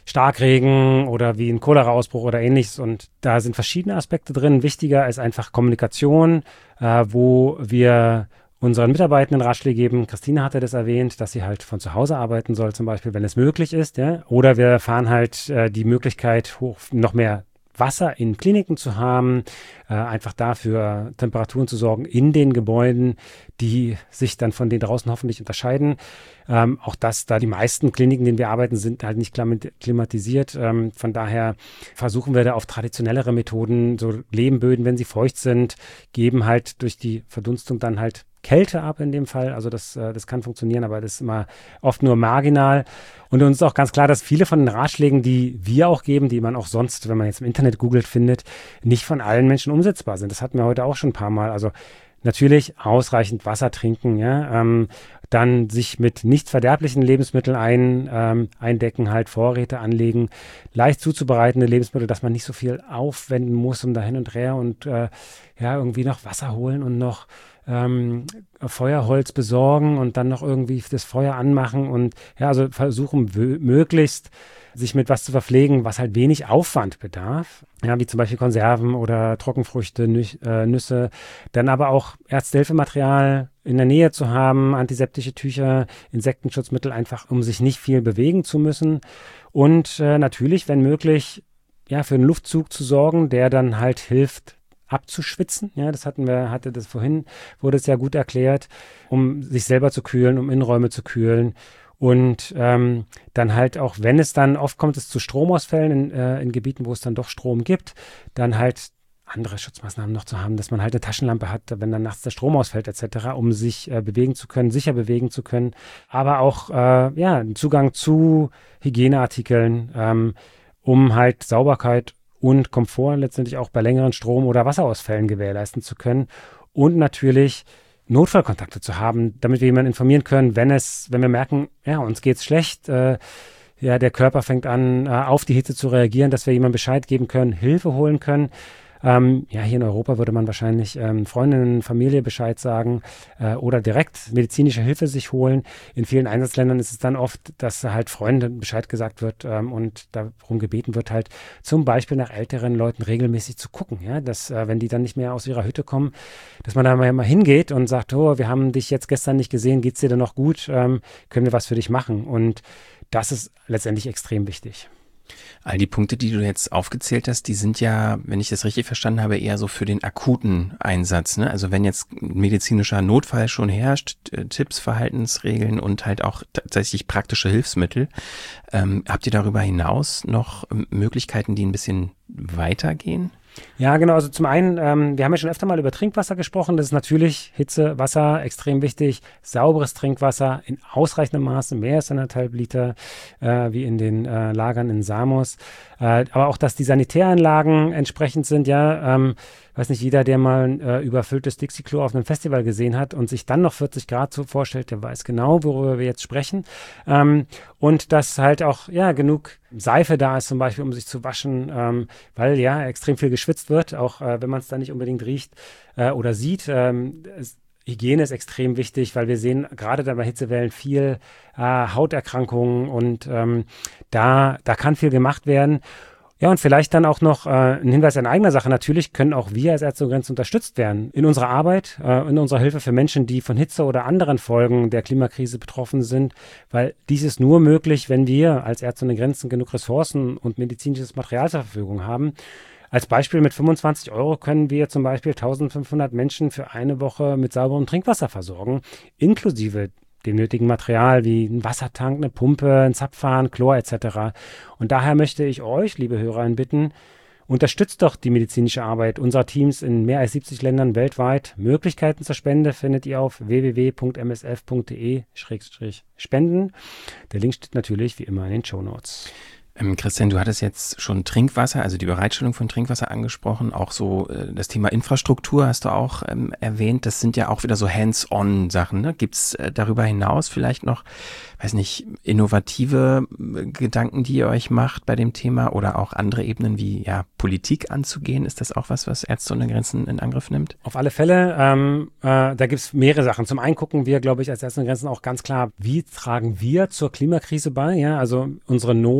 Starkregen oder wie ein Cholera-Ausbruch oder ähnliches. Und da sind verschiedene Aspekte drin. Wichtiger ist einfach Kommunikation, äh, wo wir unseren Mitarbeitenden Ratschläge geben. Christine hatte das erwähnt, dass sie halt von zu Hause arbeiten soll, zum Beispiel, wenn es möglich ist. Ja? Oder wir erfahren halt äh, die Möglichkeit, hoch, noch mehr Wasser in Kliniken zu haben, äh, einfach dafür Temperaturen zu sorgen in den Gebäuden, die sich dann von denen draußen hoffentlich unterscheiden. Ähm, auch das, da die meisten Kliniken, in denen wir arbeiten, sind halt nicht klimatisiert. Ähm, von daher versuchen wir da auf traditionellere Methoden, so Lehmböden, wenn sie feucht sind, geben halt durch die Verdunstung dann halt Kälte ab in dem Fall. Also das, äh, das kann funktionieren, aber das ist immer oft nur marginal. Und uns ist auch ganz klar, dass viele von den Ratschlägen, die wir auch geben, die man auch sonst, wenn man jetzt im Internet googelt, findet, nicht von allen Menschen umsetzbar sind. Das hatten wir heute auch schon ein paar Mal. Also natürlich ausreichend Wasser trinken, ja, ähm, dann sich mit nicht verderblichen Lebensmitteln ein, ähm, eindecken, halt Vorräte anlegen, leicht zuzubereitende Lebensmittel, dass man nicht so viel aufwenden muss um da hin und her und äh, ja, irgendwie noch Wasser holen und noch ähm, Feuerholz besorgen und dann noch irgendwie das Feuer anmachen und ja, also versuchen w- möglichst sich mit was zu verpflegen, was halt wenig Aufwand bedarf. Ja, wie zum Beispiel Konserven oder Trockenfrüchte, Nü- äh, Nüsse. Dann aber auch Erste-Hilfe-Material in der Nähe zu haben, antiseptische Tücher, Insektenschutzmittel, einfach um sich nicht viel bewegen zu müssen. Und äh, natürlich, wenn möglich, ja, für einen Luftzug zu sorgen, der dann halt hilft, abzuschwitzen. Ja, das hatten wir, hatte das vorhin, wurde es ja gut erklärt, um sich selber zu kühlen, um Innenräume zu kühlen. Und ähm, dann halt auch, wenn es dann, oft kommt es zu Stromausfällen in, äh, in Gebieten, wo es dann doch Strom gibt, dann halt andere Schutzmaßnahmen noch zu haben, dass man halt eine Taschenlampe hat, wenn dann nachts der Strom ausfällt et cetera, um sich äh, bewegen zu können, sicher bewegen zu können. Aber auch äh, ja, Zugang zu Hygieneartikeln, ähm, um halt Sauberkeit und Komfort letztendlich auch bei längeren Strom- oder Wasserausfällen gewährleisten zu können. Und natürlich Notfallkontakte zu haben, damit wir jemanden informieren können, wenn es, wenn wir merken, ja, uns geht's schlecht, äh, ja, der Körper fängt an, äh, auf die Hitze zu reagieren, dass wir jemandem Bescheid geben können, Hilfe holen können. Ähm, ja, hier in Europa würde man wahrscheinlich ähm, Freundinnen, Familie Bescheid sagen äh, oder direkt medizinische Hilfe sich holen. In vielen Einsatzländern ist es dann oft, dass halt Freunden Bescheid gesagt wird ähm, und darum gebeten wird, halt zum Beispiel nach älteren Leuten regelmäßig zu gucken, ja, dass äh, wenn die dann nicht mehr aus ihrer Hütte kommen, dass man da mal, mal hingeht und sagt, oh, wir haben dich jetzt gestern nicht gesehen, geht's dir denn noch gut, ähm, können wir was für dich machen? Und das ist letztendlich extrem wichtig. All die Punkte, die du jetzt aufgezählt hast, die sind ja, wenn ich das richtig verstanden habe, eher so für den akuten Einsatz, ne? Also wenn jetzt medizinischer Notfall schon herrscht, Tipps, Verhaltensregeln und halt auch tatsächlich praktische Hilfsmittel. Ähm, habt ihr darüber hinaus noch Möglichkeiten, die ein bisschen weitergehen? Ja, genau. Also zum einen, ähm, wir haben ja schon öfter mal über Trinkwasser gesprochen. Das ist natürlich Hitze, Wasser, extrem wichtig. Sauberes Trinkwasser in ausreichendem Maße, mehr als anderthalb Liter, äh, wie in den äh, Lagern in Samos. Äh, aber auch, dass die Sanitäranlagen entsprechend sind, ja, ähm, weiß nicht, jeder, der mal ein äh, überfülltes Dixie-Klo auf einem Festival gesehen hat und sich dann noch vierzig Grad so vorstellt, der weiß genau, worüber wir jetzt sprechen. Ähm, und dass halt auch, ja, genug Seife da ist zum Beispiel, um sich zu waschen, ähm, weil ja extrem viel geschwitzt wird, auch äh, wenn man es da nicht unbedingt riecht äh, oder sieht. Ähm, es, Hygiene ist extrem wichtig, weil wir sehen gerade da bei Hitzewellen viel äh, Hauterkrankungen und ähm, da, da kann viel gemacht werden. Ja, und vielleicht dann auch noch äh, ein Hinweis in eigener Sache. Natürlich können auch wir als Ärzte ohne Grenzen unterstützt werden in unserer Arbeit, äh, in unserer Hilfe für Menschen, die von Hitze oder anderen Folgen der Klimakrise betroffen sind, weil dies ist nur möglich, wenn wir als Ärzte ohne Grenzen genug Ressourcen und medizinisches Material zur Verfügung haben. Als Beispiel mit fünfundzwanzig Euro können wir zum Beispiel eintausendfünfhundert Menschen für eine Woche mit sauberem Trinkwasser versorgen, inklusive dem nötigen Material wie ein Wassertank, eine Pumpe, ein Zapfhahn, Chlor et cetera. Und daher möchte ich euch, liebe Hörer, bitten, unterstützt doch die medizinische Arbeit unserer Teams in mehr als siebzig Ländern weltweit. Möglichkeiten zur Spende findet ihr auf w w w punkt m s f punkt d e slash spenden. Der Link steht natürlich wie immer in den Shownotes. Ähm, Christian, du hattest jetzt schon Trinkwasser, also die Bereitstellung von Trinkwasser angesprochen, auch so äh, das Thema Infrastruktur hast du auch ähm, erwähnt. Das sind ja auch wieder so Hands-on-Sachen. Ne? Gibt es äh, darüber hinaus vielleicht noch, weiß nicht, innovative äh, Gedanken, die ihr euch macht bei dem Thema oder auch andere Ebenen wie ja Politik anzugehen? Ist das auch was, was Ärzte ohne Grenzen in Angriff nimmt? Auf alle Fälle. Ähm, äh, da gibt es mehrere Sachen. Zum einen gucken wir, glaube ich, als Ärzte ohne Grenzen auch ganz klar, wie tragen wir zur Klimakrise bei? Ja, also unsere Nothilfe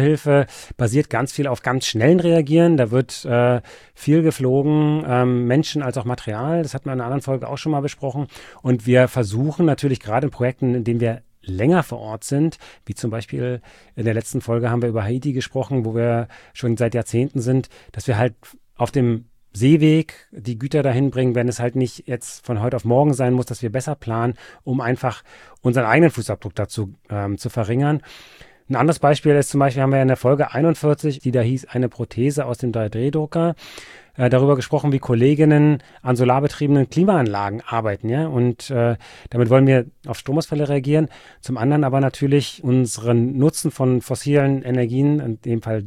Naturhilfe basiert ganz viel auf ganz schnellen Reagieren. Da wird äh, viel geflogen, ähm, Menschen als auch Material. Das hatten wir in einer anderen Folge auch schon mal besprochen. Und wir versuchen natürlich gerade in Projekten, in denen wir länger vor Ort sind, wie zum Beispiel in der letzten Folge haben wir über Haiti gesprochen, wo wir schon seit Jahrzehnten sind, dass wir halt auf dem Seeweg die Güter dahin bringen, wenn es halt nicht jetzt von heute auf morgen sein muss, dass wir besser planen, um einfach unseren eigenen Fußabdruck dazu ähm, zu verringern. Ein anderes Beispiel ist zum Beispiel, haben wir in der Folge einundvierzig, die da hieß, eine Prothese aus dem drei D Drucker, äh, darüber gesprochen, wie Kolleginnen an solarbetriebenen Klimaanlagen arbeiten, ja, und äh, damit wollen wir auf Stromausfälle reagieren. Zum anderen aber natürlich unseren Nutzen von fossilen Energien, in dem Fall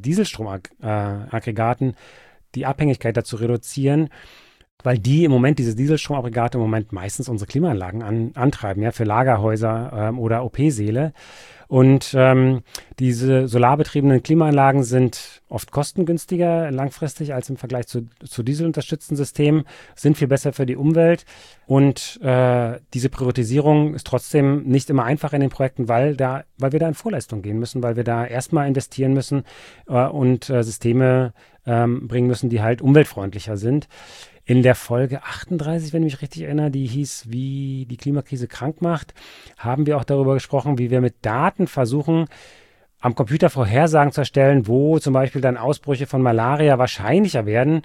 Dieselstromaggregaten, die Abhängigkeit dazu reduzieren, weil die im Moment, diese Dieselstromaggregate im Moment meistens unsere Klimaanlagen an, antreiben, ja, für Lagerhäuser ähm, oder O P-Säle. Und ähm, diese solarbetriebenen Klimaanlagen sind oft kostengünstiger langfristig als im Vergleich zu, zu dieselunterstützten Systemen, sind viel besser für die Umwelt. Und äh, diese Priorisierung ist trotzdem nicht immer einfach in den Projekten, weil, da, weil wir da in Vorleistung gehen müssen, weil wir da erstmal investieren müssen äh, und äh, Systeme ähm, bringen müssen, die halt umweltfreundlicher sind. In der Folge achtunddreißig, wenn ich mich richtig erinnere, die hieß, wie die Klimakrise krank macht, haben wir auch darüber gesprochen, wie wir mit Daten versuchen, am Computer Vorhersagen zu erstellen, wo zum Beispiel dann Ausbrüche von Malaria wahrscheinlicher werden,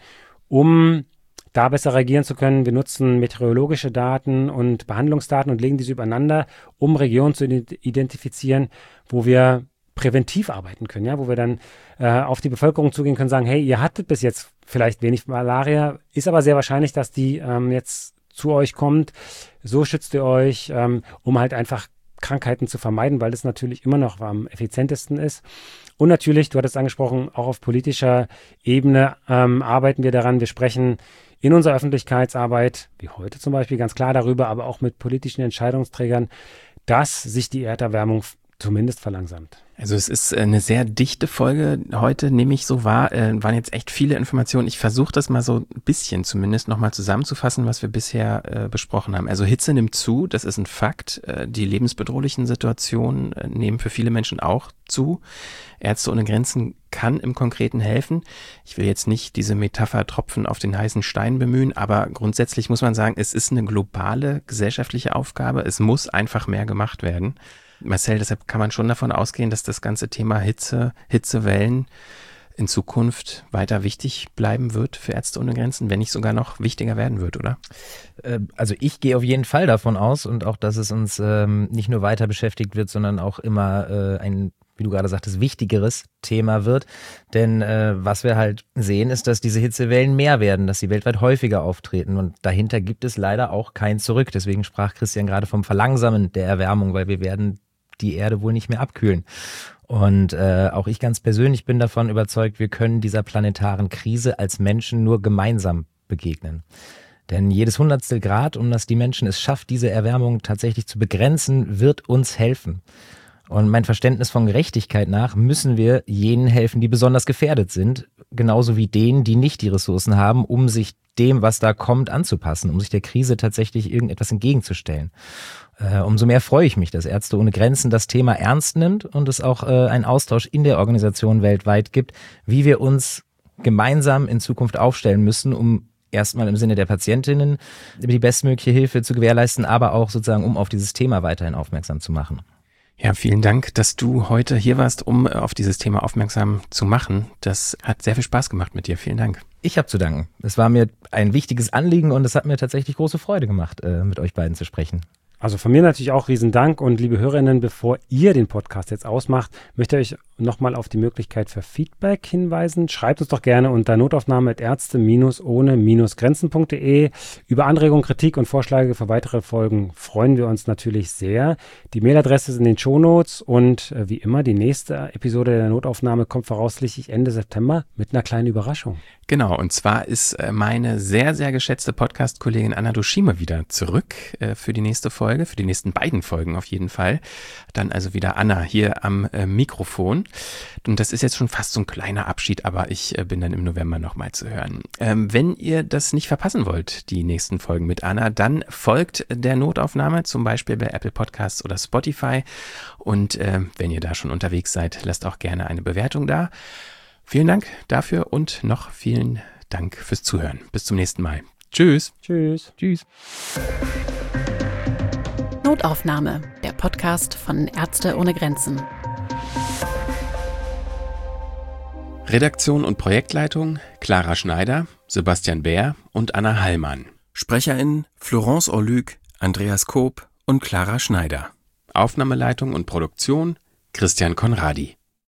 um da besser reagieren zu können. Wir nutzen meteorologische Daten und Behandlungsdaten und legen diese übereinander, um Regionen zu identifizieren, wo wir präventiv arbeiten können, ja, wo wir dann äh, auf die Bevölkerung zugehen können, sagen, hey, ihr hattet bis jetzt vielleicht wenig Malaria, ist aber sehr wahrscheinlich, dass die ähm, jetzt zu euch kommt. So schützt ihr euch, ähm, um halt einfach Krankheiten zu vermeiden, weil das natürlich immer noch am effizientesten ist. Und natürlich, du hattest angesprochen, auch auf politischer Ebene ähm, arbeiten wir daran. Wir sprechen in unserer Öffentlichkeitsarbeit, wie heute zum Beispiel, ganz klar darüber, aber auch mit politischen Entscheidungsträgern, dass sich die Erderwärmung zumindest verlangsamt. Also es ist eine sehr dichte Folge heute, nehme ich so wahr, äh, waren jetzt echt viele Informationen. Ich versuche das mal so ein bisschen zumindest nochmal zusammenzufassen, was wir bisher äh, besprochen haben. Also Hitze nimmt zu, das ist ein Fakt. Äh, die lebensbedrohlichen Situationen äh, nehmen für viele Menschen auch zu. Ärzte ohne Grenzen kann im Konkreten helfen. Ich will jetzt nicht diese Metapher Tropfen auf den heißen Stein bemühen, aber grundsätzlich muss man sagen, es ist eine globale gesellschaftliche Aufgabe. Es muss einfach mehr gemacht werden. Marcel, deshalb kann man schon davon ausgehen, dass das ganze Thema Hitze, Hitzewellen in Zukunft weiter wichtig bleiben wird für Ärzte ohne Grenzen, wenn nicht sogar noch wichtiger werden wird, oder? Also ich gehe auf jeden Fall davon aus und auch, dass es uns ähm, nicht nur weiter beschäftigt wird, sondern auch immer äh, ein, wie du gerade sagtest, wichtigeres Thema wird. Denn äh, was wir halt sehen, ist, dass diese Hitzewellen mehr werden, dass sie weltweit häufiger auftreten und dahinter gibt es leider auch kein Zurück. Deswegen sprach Christian gerade vom Verlangsamen der Erwärmung, weil wir werden die Erde wohl nicht mehr abkühlen. Und äh, auch ich ganz persönlich bin davon überzeugt, wir können dieser planetaren Krise als Menschen nur gemeinsam begegnen. Denn jedes Hundertstel Grad, um das die Menschen es schafft, diese Erwärmung tatsächlich zu begrenzen, wird uns helfen. Und mein Verständnis von Gerechtigkeit nach müssen wir jenen helfen, die besonders gefährdet sind, genauso wie denen, die nicht die Ressourcen haben, um sich dem, was da kommt, anzupassen, um sich der Krise tatsächlich irgendetwas entgegenzustellen. Äh, umso mehr freue ich mich, dass Ärzte ohne Grenzen das Thema ernst nimmt und es auch äh, einen Austausch in der Organisation weltweit gibt, wie wir uns gemeinsam in Zukunft aufstellen müssen, um erstmal im Sinne der Patientinnen die bestmögliche Hilfe zu gewährleisten, aber auch sozusagen, um auf dieses Thema weiterhin aufmerksam zu machen. Ja, vielen Dank, dass du heute hier warst, um auf dieses Thema aufmerksam zu machen. Das hat sehr viel Spaß gemacht mit dir. Vielen Dank. Ich habe zu danken. Es war mir ein wichtiges Anliegen und es hat mir tatsächlich große Freude gemacht, mit euch beiden zu sprechen. Also von mir natürlich auch riesen Dank und liebe Hörerinnen, bevor ihr den Podcast jetzt ausmacht, möchte ich euch nochmal auf die Möglichkeit für Feedback hinweisen. Schreibt uns doch gerne unter notaufnahme at ärzte ohne Grenzen punkt de. Über Anregungen, Kritik und Vorschläge für weitere Folgen freuen wir uns natürlich sehr. Die Mailadresse ist in den Shownotes und äh, wie immer, die nächste Episode der Notaufnahme kommt voraussichtlich Ende September mit einer kleinen Überraschung. Genau, und zwar ist äh, meine sehr, sehr geschätzte Podcast-Kollegin Anna Dushime wieder zurück äh, für die nächste Folge. Folge, für die nächsten beiden Folgen auf jeden Fall. Dann also wieder Anna hier am äh, Mikrofon. Und das ist jetzt schon fast so ein kleiner Abschied, aber ich äh, bin dann im November nochmal zu hören. Ähm, wenn ihr das nicht verpassen wollt, die nächsten Folgen mit Anna, dann folgt der Notaufnahme, zum Beispiel bei Apple Podcasts oder Spotify. Und äh, wenn ihr da schon unterwegs seid, lasst auch gerne eine Bewertung da. Vielen Dank dafür und noch vielen Dank fürs Zuhören. Bis zum nächsten Mal. Tschüss. Tschüss. Tschüss. Notaufnahme, der Podcast von Ärzte ohne Grenzen. Redaktion und Projektleitung Clara Schneider, Sebastian Bär und Anna Hallmann. SprecherInnen Florence Orlüg, Andreas Koop und Clara Schneider. Aufnahmeleitung und Produktion Christian Conradi.